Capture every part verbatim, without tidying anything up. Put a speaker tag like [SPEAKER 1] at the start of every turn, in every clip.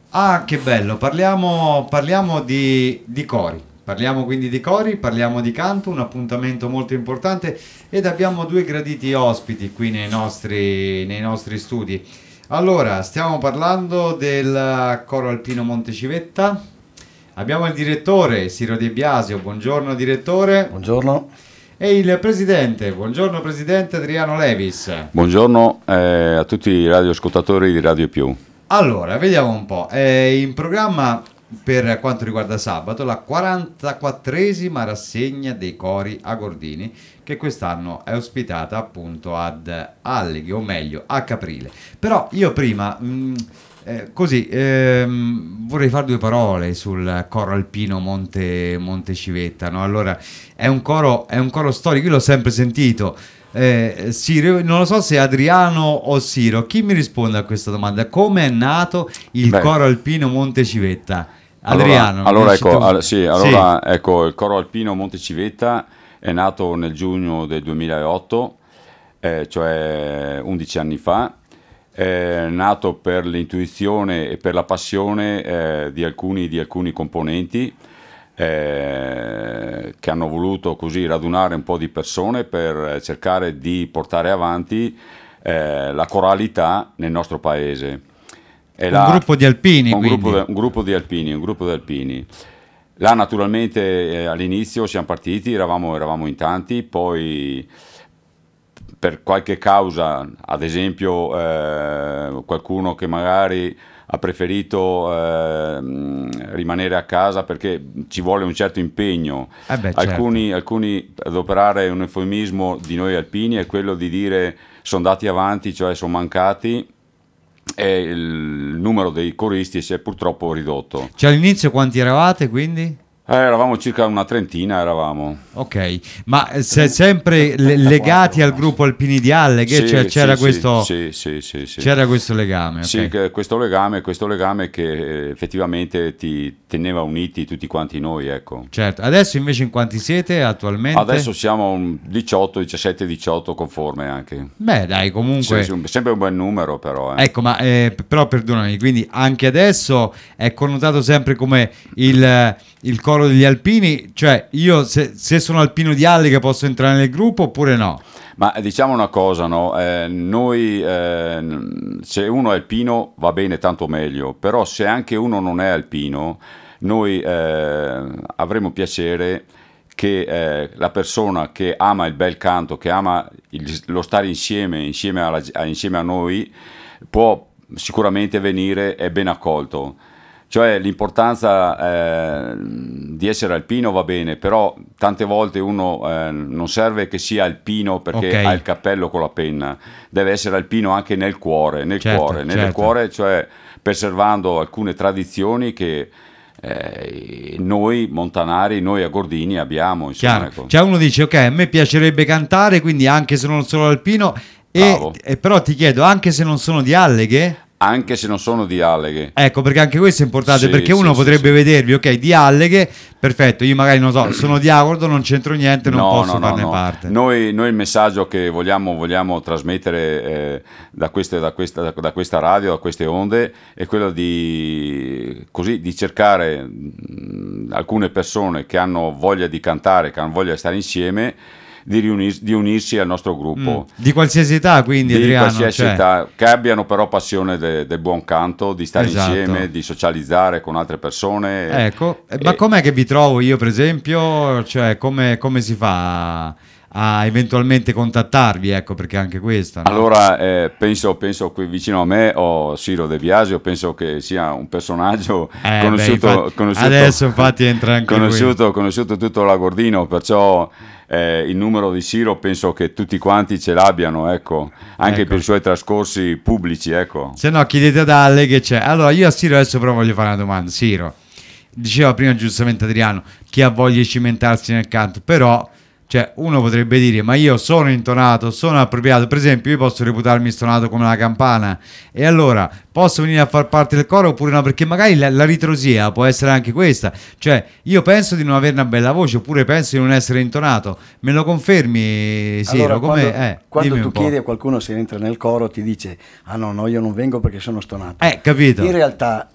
[SPEAKER 1] Ah, che bello, parliamo, parliamo di, di cori. Parliamo quindi di cori, parliamo di canto, un appuntamento molto importante ed abbiamo due graditi ospiti qui nei nostri, nei nostri studi. Allora, stiamo parlando del Coro Alpino Montecivetta. Abbiamo il direttore Siro De Biasio, buongiorno direttore.
[SPEAKER 2] Buongiorno.
[SPEAKER 1] E il presidente, buongiorno presidente Adriano Levis.
[SPEAKER 3] Buongiorno eh, a tutti i radioascoltatori di Radio Più.
[SPEAKER 1] Allora, vediamo un po'. È in programma per quanto riguarda sabato la quarantaquattresima rassegna dei cori a Gordini, che quest'anno è ospitata appunto ad Alleghe, o meglio a Caprile. Però io prima mh, eh, così ehm, vorrei fare due parole sul coro alpino Monte, Montecivetta, no? Allora, è un coro, è un coro storico, io l'ho sempre sentito. Eh, Siro, non lo so se Adriano o Siro, chi mi risponde a questa domanda? Come è nato il
[SPEAKER 3] Beh.
[SPEAKER 1] coro alpino Montecivetta? Adriano,
[SPEAKER 3] allora, allora, ecco,
[SPEAKER 1] tu.
[SPEAKER 3] al, sì, allora sì. Ecco, il coro alpino Montecivetta è nato nel giugno del duemilaotto, eh, cioè undici anni fa. È nato per l'intuizione e per la passione eh, di, alcuni, di alcuni componenti eh, che hanno voluto così radunare un po' di persone per cercare di portare avanti eh, la coralità nel nostro paese.
[SPEAKER 1] È un la, gruppo di alpini,
[SPEAKER 3] un
[SPEAKER 1] quindi.
[SPEAKER 3] gruppo, un gruppo di alpini, un gruppo di alpini. Là naturalmente eh, all'inizio siamo partiti, eravamo, eravamo in tanti, poi per qualche causa, ad esempio eh, qualcuno che magari ha preferito eh, rimanere a casa perché ci vuole un certo impegno.
[SPEAKER 1] Eh beh,
[SPEAKER 3] alcuni,
[SPEAKER 1] certo.
[SPEAKER 3] alcuni, ad operare un eufemismo di noi alpini è quello di dire sono andati avanti, cioè sono mancati, e il numero dei coristi si è purtroppo ridotto.
[SPEAKER 1] Cioè all'inizio quanti eravate quindi?
[SPEAKER 3] Eh, eravamo circa una trentina, eravamo.
[SPEAKER 1] Ok, ma se sempre le- legati al gruppo Alpini di Alleghe,
[SPEAKER 3] Sì,
[SPEAKER 1] cioè c'era,
[SPEAKER 3] sì,
[SPEAKER 1] questo,
[SPEAKER 3] sì, sì, sì, sì.
[SPEAKER 1] c'era questo legame.
[SPEAKER 3] Sì,
[SPEAKER 1] ok.
[SPEAKER 3] che- questo legame, questo legame che eh, effettivamente ti teneva uniti tutti quanti noi, ecco.
[SPEAKER 1] Certo, adesso invece in quanti siete attualmente?
[SPEAKER 3] Adesso siamo un diciotto, diciassette, diciotto conforme anche.
[SPEAKER 1] Beh dai, comunque...
[SPEAKER 3] Sì, sì, un- sempre un buon numero però. Eh.
[SPEAKER 1] Ecco, ma eh, però perdonami, quindi anche adesso è connotato sempre come il, il coro degli alpini, cioè io se, se sono alpino di Alleghe posso entrare nel gruppo oppure no?
[SPEAKER 3] Ma diciamo una cosa, no? Eh, noi eh, se uno è alpino va bene, tanto meglio, però se anche uno non è alpino, noi eh, avremo piacere che eh, la persona che ama il bel canto, che ama il- lo stare insieme, insieme, alla- a, insieme a noi, può sicuramente venire, è ben accolto. Cioè l'importanza eh, di essere alpino va bene, però tante volte uno eh, non serve che sia alpino perché
[SPEAKER 1] Ok.
[SPEAKER 3] ha il cappello con la penna, deve essere alpino anche nel cuore, nel
[SPEAKER 1] Certo,
[SPEAKER 3] cuore, nel
[SPEAKER 1] certo.
[SPEAKER 3] cuore, cioè preservando alcune tradizioni che eh, noi montanari, noi a Gordini abbiamo. Insomma,
[SPEAKER 1] Chiaro.
[SPEAKER 3] ecco.
[SPEAKER 1] Cioè uno dice ok, a me piacerebbe cantare, quindi anche se non sono alpino, e,
[SPEAKER 3] Bravo.
[SPEAKER 1] e però ti chiedo, anche se non sono di Alleghe?
[SPEAKER 3] Anche se non sono di Alleghe.
[SPEAKER 1] Ecco, perché anche questo è importante,
[SPEAKER 3] Sì,
[SPEAKER 1] perché
[SPEAKER 3] sì,
[SPEAKER 1] uno
[SPEAKER 3] sì,
[SPEAKER 1] potrebbe
[SPEAKER 3] sì.
[SPEAKER 1] vedervi, ok, di Alleghe, perfetto, io magari non so, sono di Agordo, non c'entro niente, non
[SPEAKER 3] No,
[SPEAKER 1] posso
[SPEAKER 3] no, no,
[SPEAKER 1] farne
[SPEAKER 3] no.
[SPEAKER 1] parte.
[SPEAKER 3] Noi, noi il messaggio che vogliamo, vogliamo trasmettere eh, da, queste, da, questa, da, da questa radio, da queste onde, è quello di, così, di cercare mh, alcune persone che hanno voglia di cantare, che hanno voglia di stare insieme, di, riunir- di unirsi al nostro gruppo.
[SPEAKER 1] Mm. Di qualsiasi età, quindi,
[SPEAKER 3] Di
[SPEAKER 1] Adriano.
[SPEAKER 3] qualsiasi
[SPEAKER 1] cioè-
[SPEAKER 3] età, che abbiano però passione de- del buon canto, di stare
[SPEAKER 1] Esatto.
[SPEAKER 3] insieme, di socializzare con altre persone.
[SPEAKER 1] Ecco, eh,
[SPEAKER 3] E-
[SPEAKER 1] ma com'è che vi trovo io, per esempio? Cioè, come, come si fa a, a eventualmente contattarvi? Ecco, perché anche questa, no?
[SPEAKER 3] Allora, eh, penso, penso qui vicino a me ho Siro De Biasio, penso che sia un personaggio
[SPEAKER 1] Eh, beh,
[SPEAKER 3] conosciuto,
[SPEAKER 1] infatti,
[SPEAKER 3] conosciuto,
[SPEAKER 1] adesso infatti entra anche
[SPEAKER 3] conosciuto, conosciuto tutto l'Agordino, perciò eh, il numero di Siro penso che tutti quanti ce l'abbiano, ecco, anche
[SPEAKER 1] Ecco.
[SPEAKER 3] per i suoi trascorsi pubblici, ecco.
[SPEAKER 1] Se no, chiedete ad Ale che c'è. Allora, io a Siro adesso però voglio fare una domanda. Siro, diceva prima giustamente Adriano, chi ha voglia di cimentarsi nel canto, però... Cioè, uno potrebbe dire, ma io sono intonato, sono appropriato. Per esempio, io posso reputarmi stonato come una campana. E allora, posso venire a far parte del coro oppure no? Perché magari la, la ritrosia può essere anche questa. Cioè, io penso di non avere una bella voce, oppure penso di non essere intonato. Me lo confermi, Siro?
[SPEAKER 2] Allora,
[SPEAKER 1] Come,
[SPEAKER 2] quando,
[SPEAKER 1] eh,
[SPEAKER 2] quando
[SPEAKER 1] dimmi
[SPEAKER 2] tu
[SPEAKER 1] un po'.
[SPEAKER 2] chiedi a qualcuno se entra nel coro, ti dice: ah no, no, io non vengo perché sono stonato.
[SPEAKER 1] Eh, capito.
[SPEAKER 2] In realtà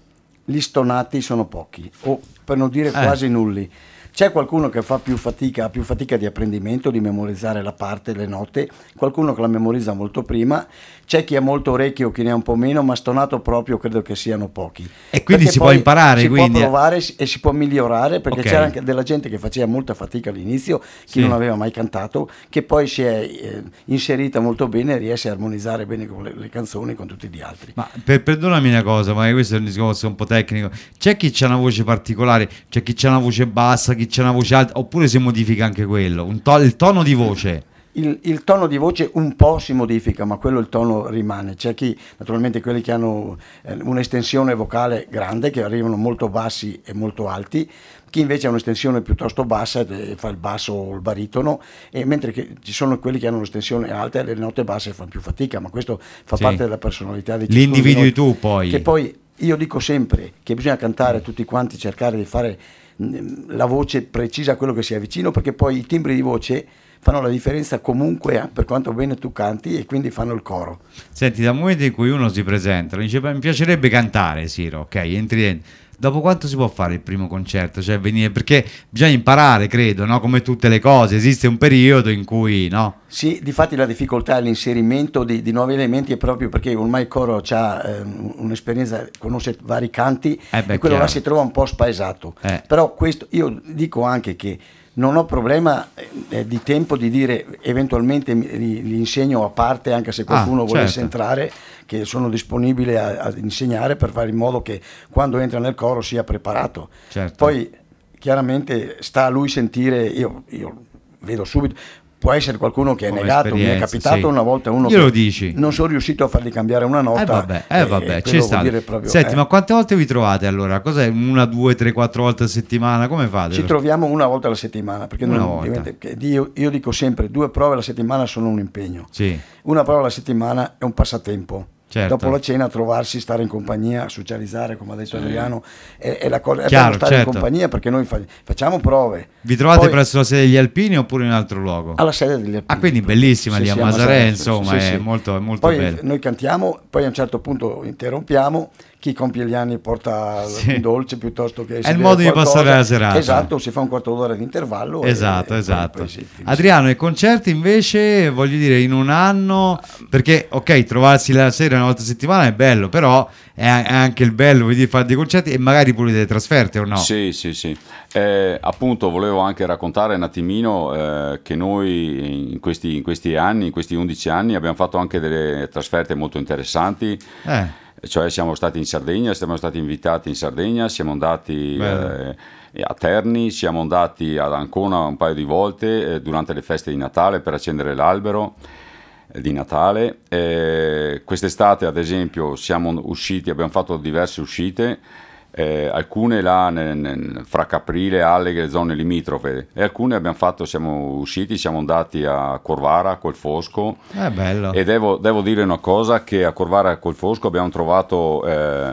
[SPEAKER 2] gli stonati sono pochi, o per non dire
[SPEAKER 1] Eh.
[SPEAKER 2] quasi nulli. C'è qualcuno che fa più fatica, ha più fatica di apprendimento, di memorizzare la parte, le note, qualcuno che la memorizza molto prima, c'è chi ha molto orecchio, chi ne ha un po' meno, ma stonato proprio credo che siano pochi.
[SPEAKER 1] E quindi
[SPEAKER 2] Perché
[SPEAKER 1] si può
[SPEAKER 2] poi
[SPEAKER 1] imparare,
[SPEAKER 2] si
[SPEAKER 1] quindi.
[SPEAKER 2] può provare e si può migliorare, perché
[SPEAKER 1] Ok.
[SPEAKER 2] c'era anche della gente che faceva molta fatica all'inizio, chi
[SPEAKER 1] Sì.
[SPEAKER 2] non aveva mai cantato, che poi si è eh, inserita molto bene e riesce a armonizzare bene con le, le canzoni con tutti gli altri.
[SPEAKER 1] Ma per, perdonami una cosa, ma questo è un discorso un po' tecnico. C'è chi c'ha una voce particolare, c'è chi c'ha una voce bassa, chi c'ha una voce alta, oppure si modifica anche quello? Un to- il tono di voce.
[SPEAKER 2] Il, il tono di voce un po' si modifica, ma quello il tono rimane. C'è chi, naturalmente quelli che hanno eh, un'estensione vocale grande, che arrivano molto bassi e molto alti, chi invece ha un'estensione piuttosto bassa e fa il basso o il baritono, e mentre che ci sono quelli che hanno un'estensione alta e le note basse fanno più fatica, ma questo fa
[SPEAKER 1] Sì.
[SPEAKER 2] parte della personalità di
[SPEAKER 1] Li
[SPEAKER 2] ciascuno di
[SPEAKER 1] individui
[SPEAKER 2] noi.
[SPEAKER 1] tu poi.
[SPEAKER 2] Che poi io dico sempre che bisogna cantare tutti quanti, cercare di fare mh, la voce precisa a quello che si è vicino, perché poi i timbri di voce fanno la differenza comunque, eh, per quanto bene tu canti, e quindi fanno il coro.
[SPEAKER 1] Senti, dal momento in cui uno si presenta, dice: "Beh, mi piacerebbe cantare, Siro", ok, entri dentro. Dopo quanto si può fare il primo concerto? Cioè, venire, perché bisogna imparare, credo, no? Come tutte le cose, esiste un periodo in cui, no?
[SPEAKER 2] Sì, difatti la difficoltà è l'inserimento di, di nuovi elementi, è proprio perché ormai il coro ha eh, un'esperienza, conosce vari canti,
[SPEAKER 1] Eh beh,
[SPEAKER 2] e quello là
[SPEAKER 1] chiaro.
[SPEAKER 2] si trova un po' spaesato.
[SPEAKER 1] Eh.
[SPEAKER 2] Però questo, io dico anche che non ho problema eh, di tempo di dire eventualmente mi- li, li insegno a parte, anche se qualcuno
[SPEAKER 1] Ah,
[SPEAKER 2] volesse
[SPEAKER 1] certo.
[SPEAKER 2] entrare, che sono disponibile a- ad insegnare, per fare in modo che quando entra nel coro sia preparato.
[SPEAKER 1] Certo.
[SPEAKER 2] Poi chiaramente sta a lui sentire, io, io vedo subito, può essere qualcuno che è
[SPEAKER 1] Come
[SPEAKER 2] negato, mi è
[SPEAKER 1] esperienza,
[SPEAKER 2] capitato
[SPEAKER 1] sì.
[SPEAKER 2] una volta uno
[SPEAKER 1] Glielo
[SPEAKER 2] che
[SPEAKER 1] dici.
[SPEAKER 2] non sono riuscito a fargli cambiare una nota.
[SPEAKER 1] Eh vabbè, eh
[SPEAKER 2] e-
[SPEAKER 1] vabbè,
[SPEAKER 2] e
[SPEAKER 1] ci
[SPEAKER 2] quello
[SPEAKER 1] sta.
[SPEAKER 2] vuol dire proprio,
[SPEAKER 1] Senti,
[SPEAKER 2] eh.
[SPEAKER 1] ma quante volte vi trovate allora? Cos'è? Una, due, tre, quattro volte a settimana? Come fate?
[SPEAKER 2] Ci troviamo una volta alla settimana, perché
[SPEAKER 1] Una
[SPEAKER 2] non-
[SPEAKER 1] volta.
[SPEAKER 2] diventa- che io, io dico sempre, due prove alla settimana sono un impegno.
[SPEAKER 1] Sì,
[SPEAKER 2] Una prova alla settimana è un passatempo.
[SPEAKER 1] certo.
[SPEAKER 2] Dopo la cena trovarsi, stare in compagnia, socializzare, come ha detto Adriano, è, è la cosa, è
[SPEAKER 1] Chiaro,
[SPEAKER 2] bello stare
[SPEAKER 1] certo.
[SPEAKER 2] in compagnia, perché noi fa- facciamo prove.
[SPEAKER 1] Vi trovate
[SPEAKER 2] Poi-
[SPEAKER 1] presso la sede degli Alpini oppure in altro luogo?
[SPEAKER 2] alla sede degli Alpini.
[SPEAKER 1] Ah, quindi bellissima
[SPEAKER 2] Sì,
[SPEAKER 1] lì a
[SPEAKER 2] sì,
[SPEAKER 1] Masarè,
[SPEAKER 2] Masarè,
[SPEAKER 1] insomma,
[SPEAKER 2] sì,
[SPEAKER 1] è
[SPEAKER 2] sì.
[SPEAKER 1] molto, è molto
[SPEAKER 2] Poi
[SPEAKER 1] bello.
[SPEAKER 2] noi cantiamo, poi a un certo punto interrompiamo, chi compie gli anni porta
[SPEAKER 1] Sì.
[SPEAKER 2] un dolce piuttosto che... si
[SPEAKER 1] È il
[SPEAKER 2] beve
[SPEAKER 1] modo di
[SPEAKER 2] qualcosa.
[SPEAKER 1] passare la serata.
[SPEAKER 2] Esatto, si fa un quarto d'ora di intervallo. e-
[SPEAKER 1] Esatto,
[SPEAKER 2] e poi-
[SPEAKER 1] esatto.
[SPEAKER 2] poi si finisce.
[SPEAKER 1] Adriano, i concerti invece, voglio dire, in un anno, perché ok, trovarsi la sera una volta a settimana è bello, però è è anche il bello, voglio dire, fare dei concerti e magari pure delle trasferte o no?
[SPEAKER 3] Sì, sì, sì. Eh, appunto, volevo anche raccontare un attimino eh, che noi in questi, in questi anni, in questi undici anni, abbiamo fatto anche delle trasferte molto interessanti.
[SPEAKER 1] Eh,
[SPEAKER 3] Cioè siamo stati in Sardegna, siamo stati invitati in Sardegna, siamo andati
[SPEAKER 1] Bello.
[SPEAKER 3] eh, a Terni, siamo andati ad Ancona un paio di volte eh, durante le feste di Natale per accendere l'albero eh, di Natale. Eh, quest'estate ad esempio siamo usciti, abbiamo fatto diverse uscite, eh, alcune là nel- nel- fra Caprile, Alleghe, zone limitrofe, e alcune abbiamo fatto, siamo usciti, siamo andati a Corvara col Fosco.
[SPEAKER 1] è bello.
[SPEAKER 3] E devo, devo dire una cosa, che a Corvara col Fosco abbiamo trovato eh,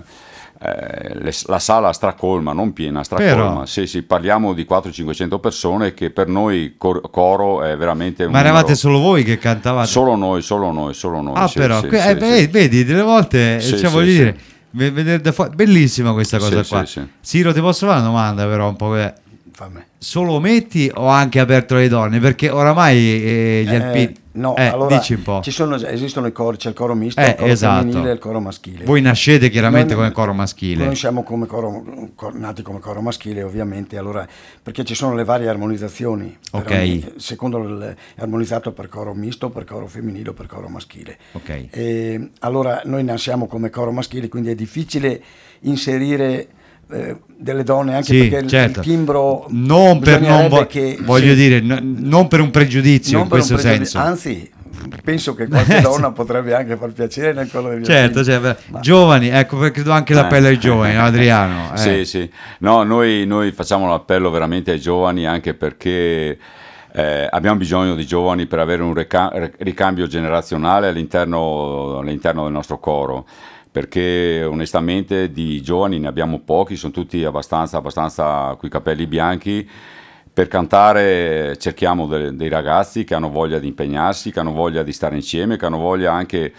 [SPEAKER 3] eh, le- la sala stracolma, non piena, stracolma.
[SPEAKER 1] Però.
[SPEAKER 3] Sì, sì, parliamo di quattrocento cinquecento persone, che per noi cor- coro è veramente un
[SPEAKER 1] Ma eravate
[SPEAKER 3] numero-
[SPEAKER 1] solo voi che cantavate?
[SPEAKER 3] Solo noi, solo noi, solo noi.
[SPEAKER 1] Ah,
[SPEAKER 3] sì,
[SPEAKER 1] però,
[SPEAKER 3] sì,
[SPEAKER 1] que-
[SPEAKER 3] sì,
[SPEAKER 1] eh,
[SPEAKER 3] sì.
[SPEAKER 1] beh, vedi, delle volte,
[SPEAKER 3] Sì,
[SPEAKER 1] cioè,
[SPEAKER 3] sì,
[SPEAKER 1] voglio
[SPEAKER 3] sì.
[SPEAKER 1] dire, ve- vedere da fuori- bellissima questa cosa
[SPEAKER 3] Sì,
[SPEAKER 1] qua.
[SPEAKER 3] sì, sì.
[SPEAKER 1] Siro, ti posso fare una domanda però un po'? eh,
[SPEAKER 2] Fammi.
[SPEAKER 1] Solo ometti o anche aperto alle donne? Perché oramai eh, gli
[SPEAKER 2] Eh,
[SPEAKER 1] alpini...
[SPEAKER 2] no,
[SPEAKER 1] eh,
[SPEAKER 2] allora
[SPEAKER 1] dici un po'.
[SPEAKER 2] ci sono, esistono i cori, c'è il coro misto,
[SPEAKER 1] Eh,
[SPEAKER 2] il coro
[SPEAKER 1] esatto.
[SPEAKER 2] femminile e il coro maschile.
[SPEAKER 1] Voi nascete chiaramente
[SPEAKER 2] Noi-
[SPEAKER 1] come coro maschile.
[SPEAKER 2] Noi siamo come coro, cor- nati come coro maschile, ovviamente, allora, perché ci sono le varie armonizzazioni. per
[SPEAKER 1] Ok.
[SPEAKER 2] ogni- secondo il, è armonizzato per coro misto, per coro femminile o per coro maschile.
[SPEAKER 1] Ok.
[SPEAKER 2] E, allora noi nasciamo come coro maschile, quindi è difficile inserire eh, delle donne, anche
[SPEAKER 1] Sì,
[SPEAKER 2] perché il-
[SPEAKER 1] certo.
[SPEAKER 2] il timbro
[SPEAKER 1] Non per non
[SPEAKER 2] bisognerebbe
[SPEAKER 1] vo-
[SPEAKER 2] che-
[SPEAKER 1] voglio
[SPEAKER 2] sì.
[SPEAKER 1] dire, no- non per un pregiudizio
[SPEAKER 2] Non
[SPEAKER 1] in
[SPEAKER 2] per un
[SPEAKER 1] questo
[SPEAKER 2] pregiudizio,
[SPEAKER 1] senso.
[SPEAKER 2] anzi, penso che qualche donna potrebbe anche far piacere nel coro degli
[SPEAKER 1] Certo,
[SPEAKER 2] alpini.
[SPEAKER 1] cioè, beh,
[SPEAKER 2] Ma-
[SPEAKER 1] giovani, ecco, perché credo anche l'appello ai giovani, no, Adriano? Eh.
[SPEAKER 3] Sì, sì. No, noi, noi facciamo l'appello veramente ai giovani, anche perché eh, abbiamo bisogno di giovani per avere un reca- ricambio generazionale all'interno, all'interno del nostro coro, perché onestamente di giovani ne abbiamo pochi, sono tutti abbastanza, abbastanza coi capelli bianchi. Per cantare cerchiamo de- dei ragazzi che hanno voglia di impegnarsi, che hanno voglia di stare insieme, che hanno voglia anche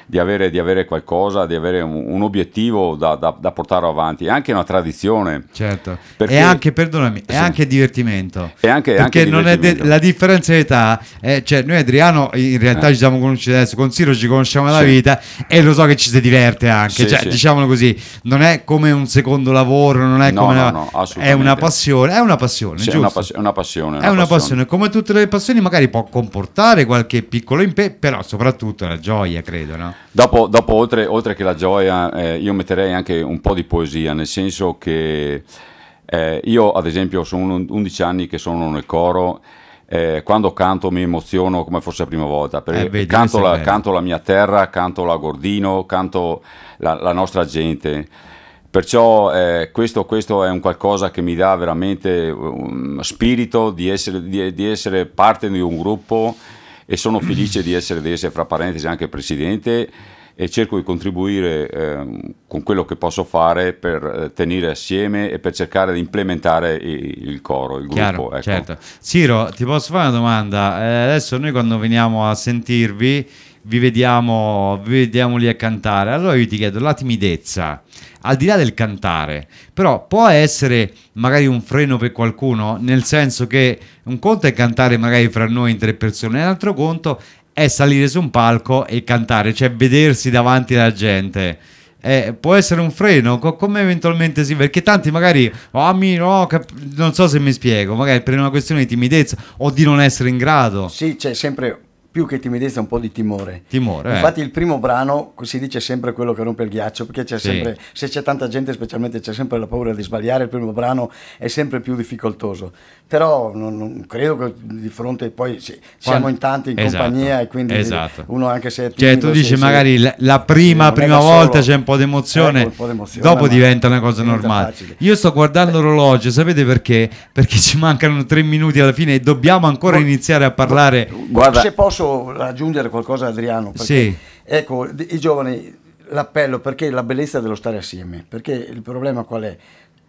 [SPEAKER 3] di avere, di avere qualcosa, di avere un, un obiettivo da, da, da portare avanti, è anche una tradizione.
[SPEAKER 1] Certo,
[SPEAKER 3] perché,
[SPEAKER 1] e anche, perdonami, è
[SPEAKER 3] sì.
[SPEAKER 1] anche divertimento.
[SPEAKER 3] E anche,
[SPEAKER 1] perché
[SPEAKER 3] anche
[SPEAKER 1] non è
[SPEAKER 3] divertimento.
[SPEAKER 1] de- la differenza di età, è, cioè noi Adriano in realtà
[SPEAKER 3] Eh.
[SPEAKER 1] ci siamo conosciuti adesso, con Siro ci conosciamo da
[SPEAKER 3] Sì.
[SPEAKER 1] vita e lo so che ci si diverte anche,
[SPEAKER 3] Sì,
[SPEAKER 1] cioè,
[SPEAKER 3] sì.
[SPEAKER 1] diciamolo così, non è come un secondo lavoro, non è
[SPEAKER 3] No,
[SPEAKER 1] come
[SPEAKER 3] no,
[SPEAKER 1] una-
[SPEAKER 3] no,
[SPEAKER 1] è
[SPEAKER 3] assolutamente.
[SPEAKER 1] una passione, è una passione,
[SPEAKER 3] Sì, è
[SPEAKER 1] giusto?
[SPEAKER 3] una, pass- è una passione.
[SPEAKER 1] È una passione, come tutte le passioni magari può comportare qualche piccolo impegno, però soprattutto la gioia, credo, no?
[SPEAKER 3] Dopo, dopo oltre, oltre che la gioia, eh, io metterei anche un po' di poesia, nel senso che eh, io ad esempio sono undici anni che sono nel coro, eh, quando canto mi emoziono come fosse la prima volta, perché
[SPEAKER 1] Eh, vedi,
[SPEAKER 3] canto,
[SPEAKER 1] questo è
[SPEAKER 3] la,
[SPEAKER 1] bello.
[SPEAKER 3] canto la mia terra, canto la Gordino, canto la, la nostra gente. Perciò eh, questo, questo è un qualcosa che mi dà veramente um, spirito di essere, di, di essere parte di un gruppo, e sono felice di essere, di essere fra parentesi anche presidente, e cerco di contribuire eh, con quello che posso fare per eh, tenere assieme e per cercare di implementare il, il coro, il
[SPEAKER 1] Chiaro,
[SPEAKER 3] gruppo. Ecco.
[SPEAKER 1] certo. Ciro, ti posso fare una domanda? Eh, adesso noi quando veniamo a sentirvi, vi vediamo, vi vediamo lì a cantare, allora io ti chiedo, la timidezza, al di là del cantare, però può essere magari un freno per qualcuno, nel senso che un conto è cantare magari fra noi in tre persone, un altro conto è salire su un palco e cantare, cioè vedersi davanti alla gente. Eh, può essere un freno, co- come eventualmente sì, perché tanti magari oh, a me no, cap- non so se mi spiego, magari per una questione di timidezza o di non essere in grado.
[SPEAKER 2] Sì, c'è sempre più che timidezza un po' di timore.
[SPEAKER 1] Timore, eh.
[SPEAKER 2] Infatti il primo brano si dice sempre quello che rompe il ghiaccio, perché c'è
[SPEAKER 1] Sì.
[SPEAKER 2] sempre, se c'è tanta gente specialmente c'è sempre la paura di sbagliare, il primo brano è sempre più difficoltoso. Però non, non credo che di fronte poi sì, siamo in tanti in
[SPEAKER 1] Esatto,
[SPEAKER 2] compagnia, e quindi
[SPEAKER 1] esatto.
[SPEAKER 2] uno anche se è
[SPEAKER 1] Cioè
[SPEAKER 2] timido,
[SPEAKER 1] tu dici
[SPEAKER 2] se- se-
[SPEAKER 1] magari la, la prima,
[SPEAKER 2] non è
[SPEAKER 1] prima
[SPEAKER 2] da
[SPEAKER 1] volta
[SPEAKER 2] solo.
[SPEAKER 1] c'è un po' di emozione,
[SPEAKER 2] Ecco, un po' di emozione,
[SPEAKER 1] dopo
[SPEAKER 2] ma
[SPEAKER 1] diventa una cosa
[SPEAKER 2] diventa
[SPEAKER 1] normale.
[SPEAKER 2] facile.
[SPEAKER 1] Io sto guardando l'orologio, sapete perché? Perché ci mancano tre minuti alla fine e dobbiamo ancora
[SPEAKER 2] Gu-
[SPEAKER 1] iniziare a parlare.
[SPEAKER 3] Guarda-
[SPEAKER 2] Se posso aggiungere qualcosa, Adriano, perché,
[SPEAKER 1] Sì.
[SPEAKER 2] ecco, d- i giovani, l'appello, perché la bellezza dello stare assieme, perché il problema qual è?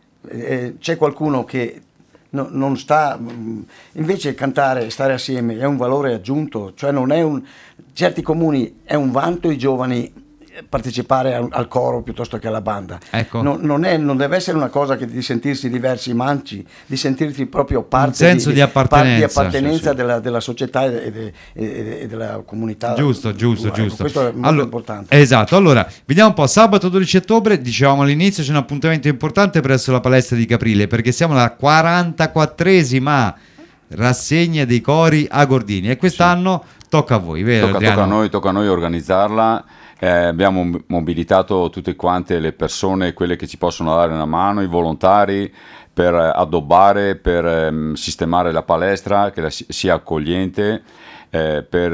[SPEAKER 2] Eh, c'è qualcuno che no- non sta, mh, invece cantare e stare assieme è un valore aggiunto, cioè non è un, certi comuni è un vanto i giovani partecipare al, al coro piuttosto che alla banda.
[SPEAKER 1] Ecco.
[SPEAKER 2] Non, non, è, non deve essere una cosa che di sentirsi diversi manci, di sentirsi proprio parte
[SPEAKER 1] senso di appartenenza.
[SPEAKER 2] di appartenenza
[SPEAKER 3] Sì, sì.
[SPEAKER 2] Della, della società e, de- e- e della comunità.
[SPEAKER 1] Giusto, giusto,
[SPEAKER 2] Ecco,
[SPEAKER 1] giusto.
[SPEAKER 2] questo è molto
[SPEAKER 1] Allora,
[SPEAKER 2] importante.
[SPEAKER 1] Esatto, allora, vediamo un po', sabato dodici ottobre, dicevamo all'inizio, c'è un appuntamento importante presso la palestra di Caprile, perché siamo alla quarantaquattresima rassegna dei cori agordini e quest'anno tocca a voi, vero
[SPEAKER 3] Tocca,
[SPEAKER 1] Adriano?
[SPEAKER 3] tocca a noi, tocca a noi organizzarla. Eh, abbiamo m- mobilitato tutte quante le persone, quelle che ci possono dare una mano, i volontari, per eh, addobbare, per ehm, sistemare la palestra, che la si- sia accogliente, eh, per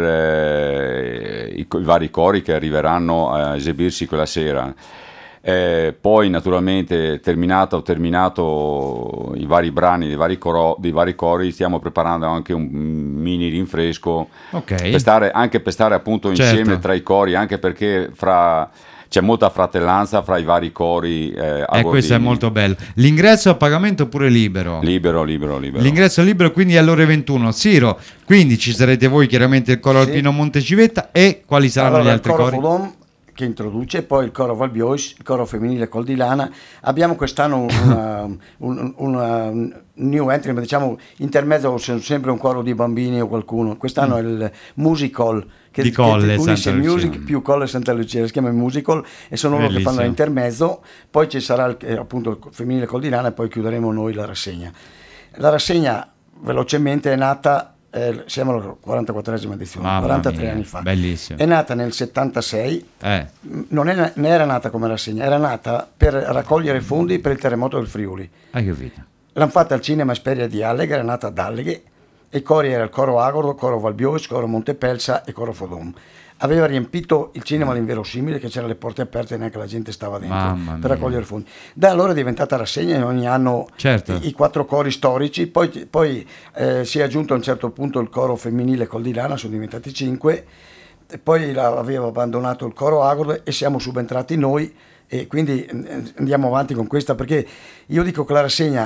[SPEAKER 3] eh, i, co- i vari cori che arriveranno a esibirsi quella sera. Eh, poi naturalmente terminato, terminato i vari brani dei vari, coro, dei vari cori, stiamo preparando anche un mini rinfresco,
[SPEAKER 1] Ok.
[SPEAKER 3] per stare, anche per stare appunto insieme
[SPEAKER 1] Certo.
[SPEAKER 3] tra i cori, anche perché fra, c'è molta fratellanza fra i vari cori. Eh,
[SPEAKER 1] E
[SPEAKER 3] agordini.
[SPEAKER 1] questo è molto bello. L'ingresso è a pagamento oppure libero?
[SPEAKER 3] Libero, libero, libero.
[SPEAKER 1] L'ingresso è libero, quindi alle ore ventuno. Siro, quindi ci sarete voi, chiaramente il coro
[SPEAKER 2] Sì.
[SPEAKER 1] alpino Montecivetta, e quali saranno
[SPEAKER 2] Allora,
[SPEAKER 1] gli
[SPEAKER 2] il
[SPEAKER 1] altri
[SPEAKER 2] coro
[SPEAKER 1] cori?
[SPEAKER 2] Fodom che introduce, poi il coro Valbiois, il coro femminile Col di Lana. Abbiamo quest'anno una, un, una new entry, ma diciamo intermezzo c'è sempre un coro di bambini o qualcuno. Quest'anno è il musical che,
[SPEAKER 1] Di Colle,
[SPEAKER 2] che unisce
[SPEAKER 1] Santa Lucia.
[SPEAKER 2] music più Colle Santa Lucia, si chiama musical e sono loro che
[SPEAKER 1] Bellissimo.
[SPEAKER 2] fanno l'intermezzo. Poi ci sarà il, eh, appunto il femminile Col di Lana e poi chiuderemo noi la rassegna. La rassegna velocemente è nata, eh, siamo alla quarantaquattresima edizione,
[SPEAKER 1] Mamma
[SPEAKER 2] quarantatré
[SPEAKER 1] mia,
[SPEAKER 2] anni fa.
[SPEAKER 1] bellissimo.
[SPEAKER 2] È nata nel settantasei.
[SPEAKER 1] Eh,
[SPEAKER 2] Non è- ne era nata come rassegna, era nata per raccogliere fondi per il terremoto del Friuli.
[SPEAKER 1] hai capito?
[SPEAKER 2] L'hanno fatta al Cinema Esperia di Alleghe, era nata ad Alleghe, e i cori era il coro Agordo, coro Valbiois, coro Montepelsa e coro Fodom. Aveva riempito il cinema all'inverosimile, che c'erano le porte aperte e neanche la gente stava dentro
[SPEAKER 1] Mamma
[SPEAKER 2] per
[SPEAKER 1] mia.
[SPEAKER 2] raccogliere fondi. Da allora è diventata rassegna e ogni anno
[SPEAKER 1] Certo.
[SPEAKER 2] i, i quattro cori storici, poi, poi eh, si è aggiunto a un certo punto il coro femminile Col di Lana, sono diventati cinque, e poi la- aveva abbandonato il coro Agordo e siamo subentrati noi, e quindi eh, andiamo avanti con questa, perché io dico che la rassegna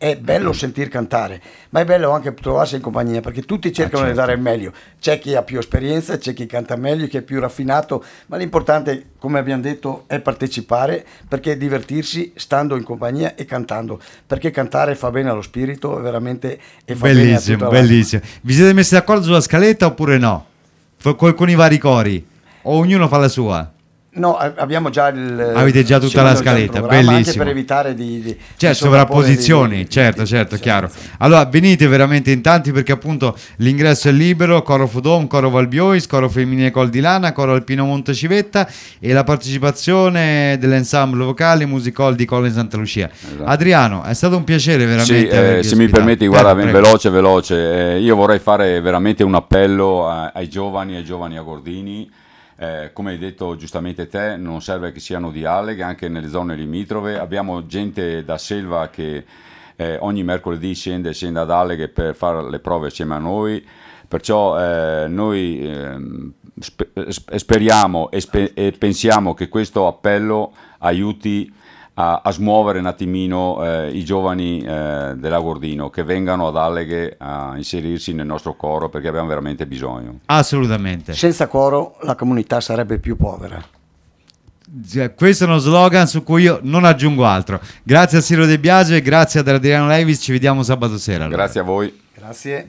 [SPEAKER 2] è bello sentir cantare, ma è bello anche trovarsi in compagnia, perché tutti cercano
[SPEAKER 1] Ah, certo.
[SPEAKER 2] di dare il meglio. C'è chi ha più esperienza, c'è chi canta meglio, chi è più raffinato, ma l'importante, come abbiamo detto, è partecipare, perché divertirsi stando in compagnia e cantando, perché cantare fa bene allo spirito, veramente, e fa bene a
[SPEAKER 1] Bellissimo,
[SPEAKER 2] tutta l'anima.
[SPEAKER 1] bellissimo. Vi siete messi d'accordo sulla scaletta oppure no? F- Con, con i vari cori? O ognuno fa la sua?
[SPEAKER 2] No, a- abbiamo già il
[SPEAKER 1] Avete già tutta
[SPEAKER 2] sì,
[SPEAKER 1] la
[SPEAKER 2] abbiamo già il
[SPEAKER 1] scaletta,
[SPEAKER 2] programma, anche
[SPEAKER 1] bellissimo.
[SPEAKER 2] per evitare di, di
[SPEAKER 1] Cioè,
[SPEAKER 2] di
[SPEAKER 1] sovrapposizioni,
[SPEAKER 2] sovrapporre di-
[SPEAKER 1] certo,
[SPEAKER 2] di-
[SPEAKER 1] certo,
[SPEAKER 2] sì,
[SPEAKER 1] chiaro.
[SPEAKER 2] sì.
[SPEAKER 1] Allora, venite veramente in tanti perché appunto l'ingresso è libero, coro Fudon, coro Valbiois, coro femminile Col di Lana, coro Alpino Montecivetta e la partecipazione dell'ensemble vocale Musicol di Colle Santa Lucia.
[SPEAKER 3] Esatto.
[SPEAKER 1] Adriano, è stato un piacere veramente
[SPEAKER 3] Sì, eh,
[SPEAKER 1] avervi
[SPEAKER 3] se mi
[SPEAKER 1] ospitato.
[SPEAKER 3] permetti, guarda,
[SPEAKER 1] Prego, prego.
[SPEAKER 3] veloce, veloce. Eh, io vorrei fare veramente un appello a- ai giovani, ai giovani agordini. Eh, come hai detto giustamente te, non serve che siano di Alleghe, anche nelle zone limitrofe. Abbiamo gente da Selva che eh, ogni mercoledì scende, scende ad Alleghe per fare le prove assieme a noi. Perciò eh, noi ehm, spe- sp- speriamo e, spe- e pensiamo che questo appello aiuti a, a smuovere un attimino eh, i giovani eh, dell'Agordino, che vengano ad Alleghe a inserirsi nel nostro coro, perché abbiamo veramente bisogno.
[SPEAKER 1] Assolutamente.
[SPEAKER 2] Senza coro la comunità sarebbe più povera.
[SPEAKER 1] Cioè, questo è uno slogan su cui io non aggiungo altro. Grazie a Siro De Biagio e grazie ad Adriano Levis, ci vediamo sabato sera. allora.
[SPEAKER 3] Grazie a voi.
[SPEAKER 2] Grazie.